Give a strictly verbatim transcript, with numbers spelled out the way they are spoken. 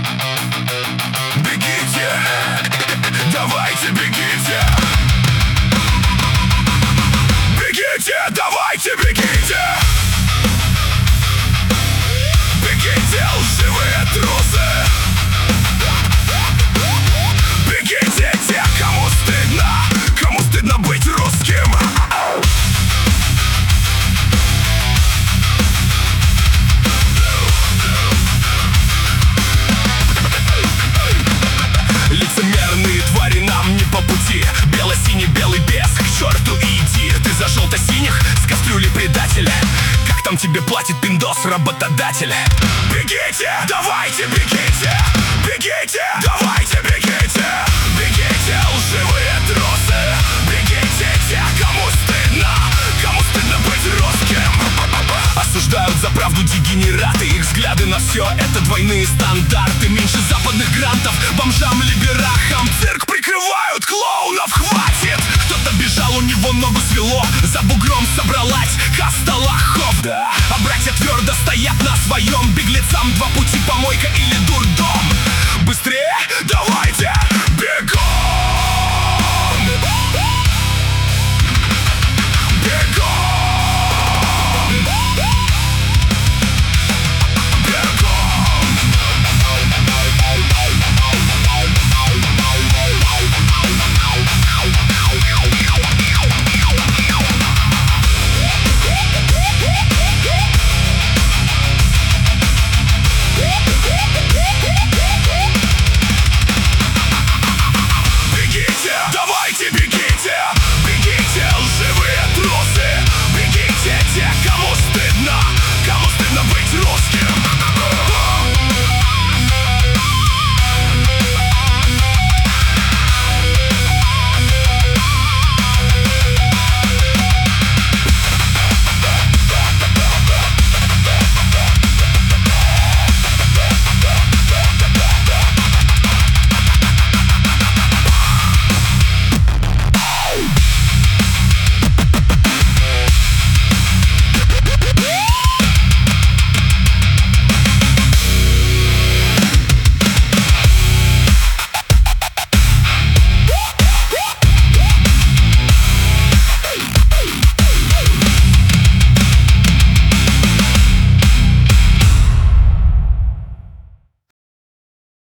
Бегите, давайте бегите. Бегите, давайте бегите. Бегите, лживые трусы. Бегите, те, кому стыдно, кому стыдно быть русским. Лицемерные твари нам не по пути. Бело-синий, белый без, к черту иди. Ты за желто-синих с кастрюли предателя. Как там тебе платит пиндос работодатель? Бегите, давайте бегите. Бегите, давайте бегите. Бегите, лживые трусы. Бегите, те, кому стыдно, кому стыдно быть русским. Осуждают за правду дегенераты. Их взгляды на все это двойные стандарты. Меньше западных грантов бомжам, либерахам. Цирк прикрывают, клоунов хватит. Кто-то бежал, у него ногу свело. За бугром собралась каста лохов, да. А братья твердо стоят на своем. Беглецам два пути: помойка или дурдом. Быстрее, давай!